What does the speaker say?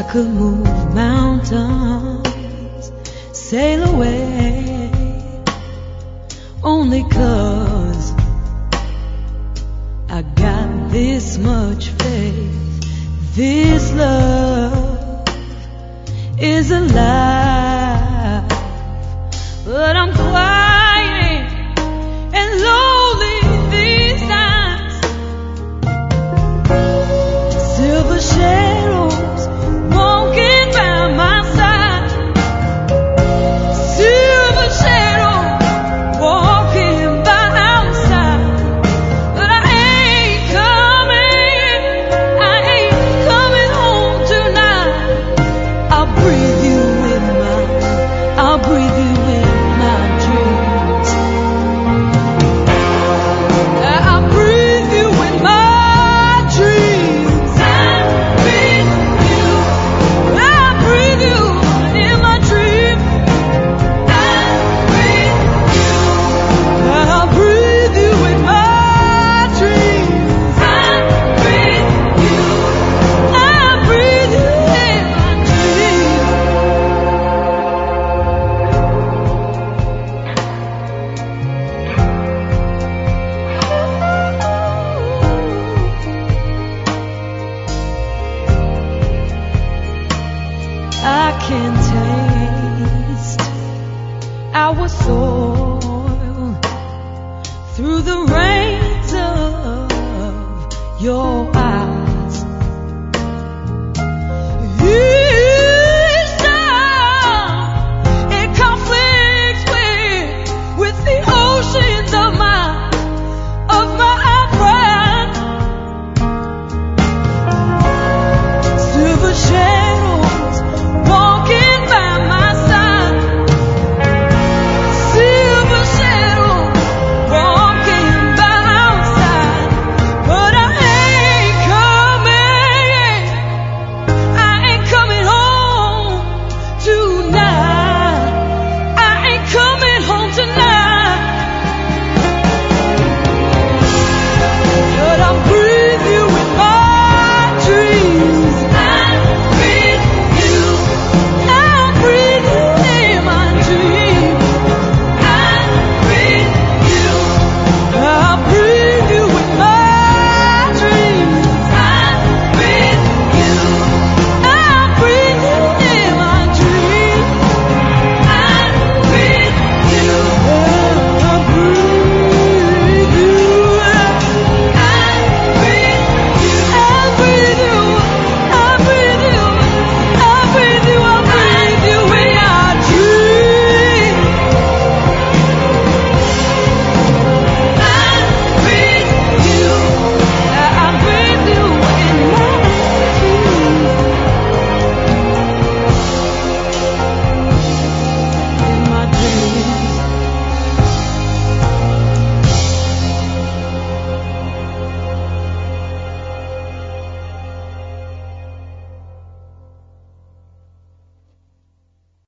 could move mountains, sail away, only 'cause I got this much faith. This love is alive, but I'm quiet and lonely these times. Silver shadows walking by my side, silver shadows walking by outside. But I ain't coming home tonight. I'll breathe you in my dreams. I'll breathe you in my dreams. I breathe you in my dreams. I'll breathe you in my dreams. I breathe you in my dreams. I can taste our soil through the rains of your